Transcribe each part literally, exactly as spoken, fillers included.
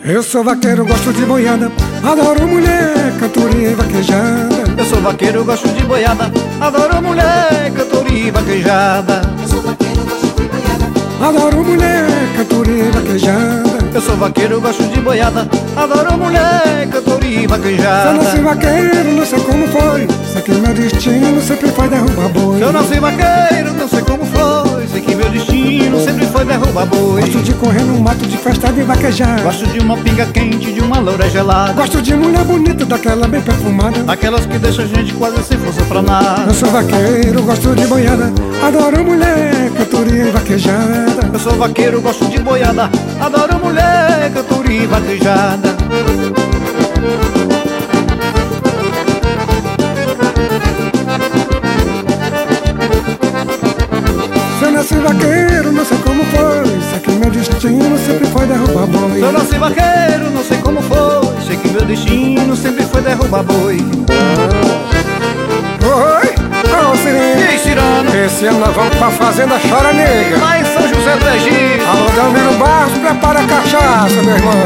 Eu sou vaqueiro, gosto de boiada, adoro mulher, cantoria e vaquejada. Eu sou vaqueiro, gosto de boiada, adoro mulher, cantoria e vaquejada. Eu sou vaqueiro, gosto de boiada, Adoro mulher, cantoria e vaquejada. Eu sou vaqueiro, gosto de boiada, adoro mulher, cantoria e Se eu vaquejada. nasci vaqueiro, não sei como foi, sei que meu destino sempre foi derrubar boi. Se eu nasci vaqueiro, não sei como foi, sei que meu destino sempre foi derrubar boi. Gosto de correr no mato, de festa, de vaquejar. Gosto de uma pinga quente, de uma loura gelada, Gosto de mulher bonita, daquela bem perfumada. aquelas que deixam a gente quase sem força pra nada. Eu sou vaqueiro, gosto de boiada, adoro mulher, cantoria e vaquejada. Eu sou vaqueiro, gosto de boiada, adoro mulher, cantoria e vaquejada. Se eu nasci vaqueiro, não sei como foi, sei que meu destino sempre foi derrubar boi. Se eu nasci vaqueiro, não sei como foi, sei que meu destino sempre foi derrubar boi. Oi, ô E Sirene, aí, Cirano? esse ano nós vamos pra fazenda Chora Negra. Lá em São José do Egito. Alô, Dalmiro Barros, prepara a cachaça, meu irmão.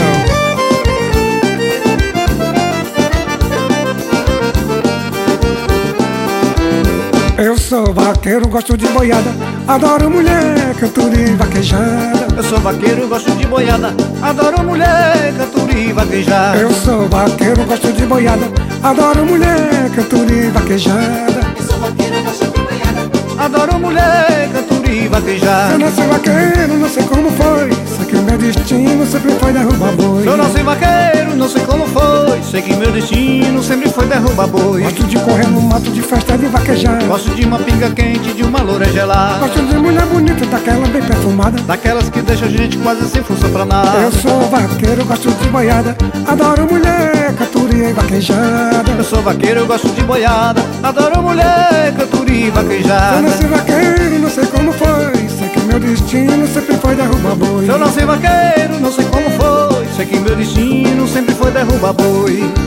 Eu sou vaqueiro, gosto de boiada, adoro mulher, cantoria e vaquejada. Eu sou vaqueiro, gosto de boiada, adoro mulher, cantoria e vaquejada. Eu sou vaqueiro, gosto de boiada, adoro mulher, cantoria e vaquejada. eu sou vaqueiro, gosto de boiada, Adoro mulher, cantoria e Eu vaquejada. nasci vaqueiro, não sei como foi, sei que meu destino sempre foi derrubar boi. Se eu nasci vaqueiro, não sei como foi, sei que meu destino sempre foi derrubar boi. Gosto de correr no mato, de festa, de vaquejar. Gosto de uma pinga quente, de uma loura gelada, Gosto de mulher bonita, daquela bem perfumada. daquelas que deixam a gente quase sem força pra nada. Eu sou vaqueiro, gosto de boiada, adoro mulher, cantoria e vaquejada. Eu sou vaqueiro, gosto de boiada, adoro mulher, cantoria e Eu vaquejada. nasci vaqueiro, não sei como foi, sei que meu destino sempre foi derrubar boi. Se eu nasci vaqueiro, não sei como foi, sei que meu destino sempre foi derrubar boi.